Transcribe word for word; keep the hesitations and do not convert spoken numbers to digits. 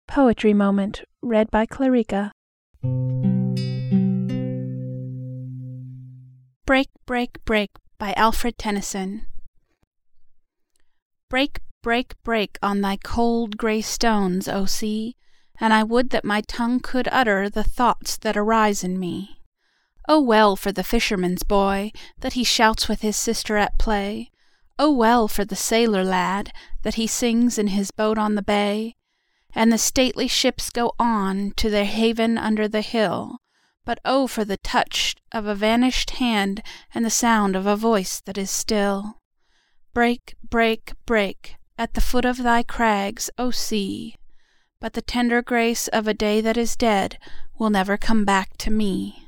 Poetry Moment. Read by Clarica. Break, Break, Break by Alfred Tennyson. Break, break, break on thy cold grey stones, O sea, and I would that my tongue could utter the thoughts that arise in me. Oh well for the fisherman's boy, that he shouts with his sister at play! Oh well for the sailor lad, that he sings in his boat on the bay! And the stately ships go on to their haven under the hill, but oh for the touch of a vanished hand and the sound of a voice that is still! Break, break, break at the foot of thy crags, O sea! But the tender grace of a day that is dead will never come back to me.